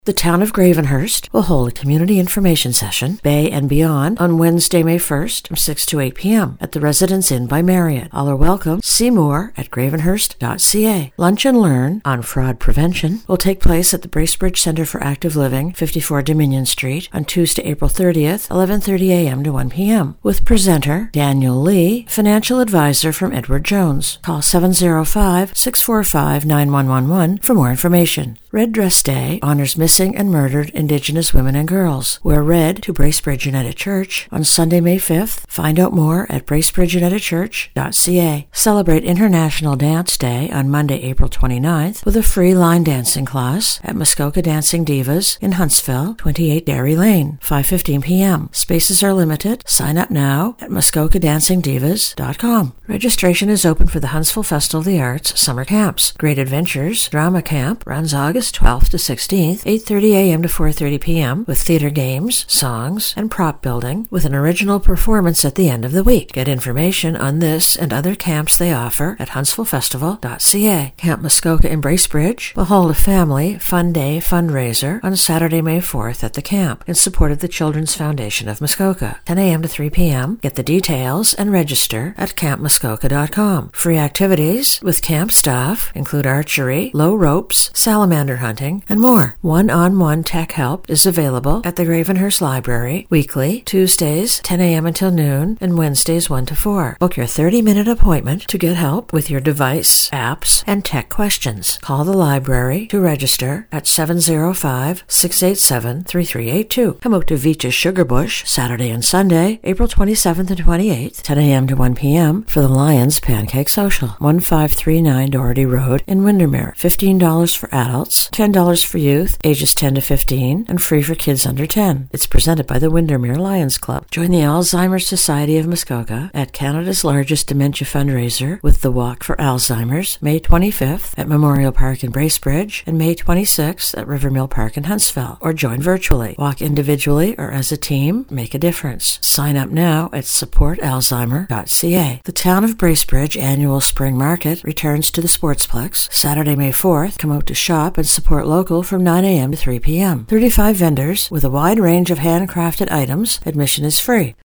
The town of Gravenhurst will hold a community information session, Bay and Beyond, on Wednesday, May 1st from 6 to 8 p.m. at the Residence Inn by Marriott. All are welcome. See more at gravenhurst.ca. Lunch and Learn on Fraud Prevention will take place at the Bracebridge Center for Active Living, 54 Dominion Street, on Tuesday, April 30th, 11:30 a.m. to 1 p.m. with presenter Daniel Lee, financial advisor from Edward Jones. Call 705-645-9111 for more information. Red Dress Day honors missing and murdered Indigenous women and girls. Wear red to Bracebridge United Church on Sunday, May 5th. Find out more at bracebridgeunitedchurch.ca. Celebrate International Dance Day on Monday, April 29th with a free line dancing class at Muskoka Dancing Divas in Huntsville, 28 Dairy Lane, 5:15 p.m. Spaces are limited. Sign up now at muskokadancingdivas.com. Registration is open for the Huntsville Festival of the Arts Summer Camps. Great Adventures Drama Camp runs August 12th to 16th, 8:30 a.m. to 4:30 p.m. with theater games, songs, and prop building with an original performance at the end of the week. Get information on this and other camps they offer at huntsvillefestival.ca. Camp Muskoka in Bracebridge will hold a family fun day fundraiser on Saturday, May 4th at the camp in support of the Children's Foundation of Muskoka, 10 a.m. to 3 p.m. Get the details and register at campmuskoka.com. Free activities with camp staff include archery, low ropes, salamander hunting, and more. One-on-one tech help is available at the Gravenhurst Library weekly, Tuesdays 10 a.m. until noon, and Wednesdays 1 to 4. Book your 30-minute appointment to get help with your device, apps, and tech questions. Call the library to register at 705-687-3382. Come out to Vicha's Sugar Bush Saturday and Sunday, April 27th and 28th, 10 a.m. to 1 p.m. for the Lions Pancake Social, 1539 Doherty Road in Windermere. $15 for adults, $10 for youth, ages 10 to 15, and free for kids under 10. It's presented by the Windermere Lions Club. Join the Alzheimer's Society of Muskoka at Canada's largest dementia fundraiser with the Walk for Alzheimer's, May 25th at Memorial Park in Bracebridge and May 26th at Rivermill Park in Huntsville. Or join virtually. Walk individually or as a team. Make a difference. Sign up now at supportalzheimer.ca. The Town of Bracebridge annual spring market returns to the Sportsplex Saturday, May 4th. Come out to shop and support local from 9 a.m. to 3 p.m. 35 vendors with a wide range of handcrafted items. Admission is free.